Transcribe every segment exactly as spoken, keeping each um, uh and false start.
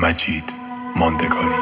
مجید ماندگاری.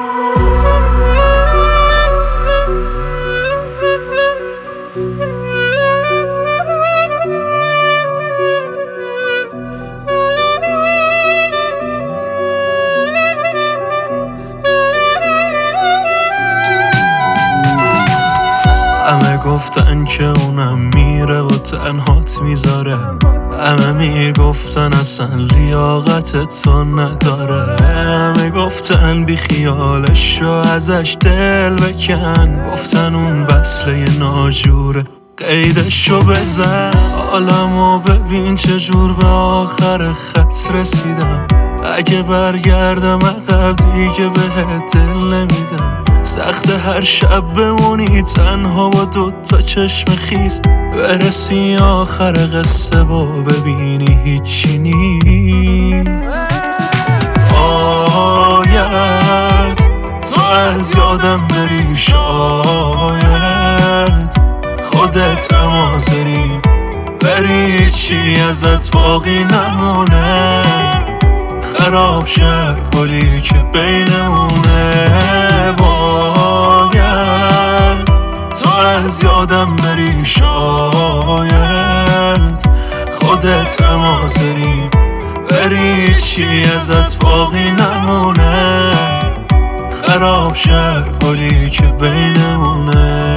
همه گفتن که اونم میره و تنهات میذاره، همه میگفتن اصلا لیاقت تو نداره، همه گفتن بی خیالش رو ازش دل بکن، گفتن اون وصله ناجوره قیدشو بزن. حالمو ببین چجور به آخر خط رسیدم، اگه برگردم عقب دیگه بهت دل نمیدم. سخت هر شب بمونی تنها با دوتا چشم خیس، برسی آخر قصه و ببینی هیچی نیست. باید تو از یادم بری، شاید خودت هم حاضری بری، چی ازت باقی نمونه، خراب شد گلی که بینمونه. باید تو از یادم بری، شاید خودت هم حاضری بری، چی ازت باقی نمونه، خراب شد گلی که بینمونه.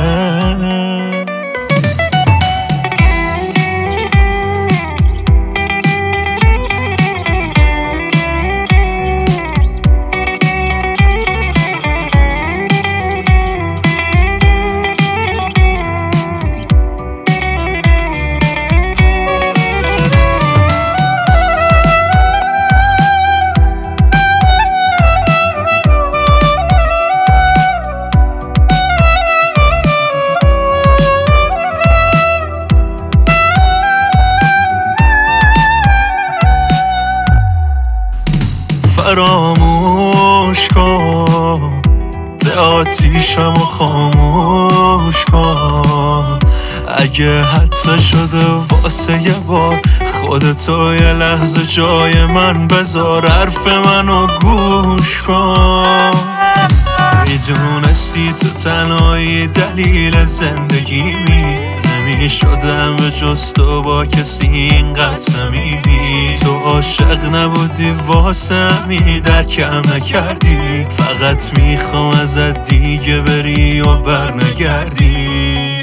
فراموش کن ده آتیشم و خاموش کن، اگه حتی شده واسه یه بار خودتو یه لحظه جای من بذار، حرف منو گوش کن. میدونستی تو تنهایی دلیل زندگیمی، نمیشدم به جز تو با کسی اینقدر صمیمی. تو عاشق نبودی واسه همی درکم نکردی، فقط میخوام ازت دیگه بری و برنگردی.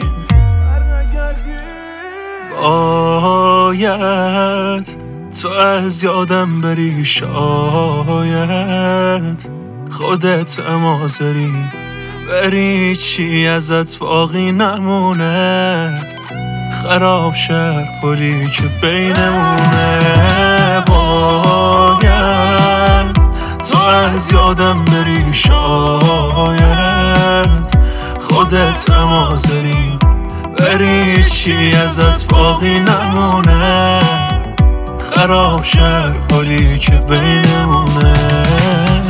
باید تو از یادم بری، شاید خودت هم حاضری بری، چی ازت باقی نمونه، خراب شد گلی که بینمونه. باید تو از یادم بری، شاید خودت هم حاضری بری، چی ازت باقی نمونه، خراب شد گلی که بینمونه.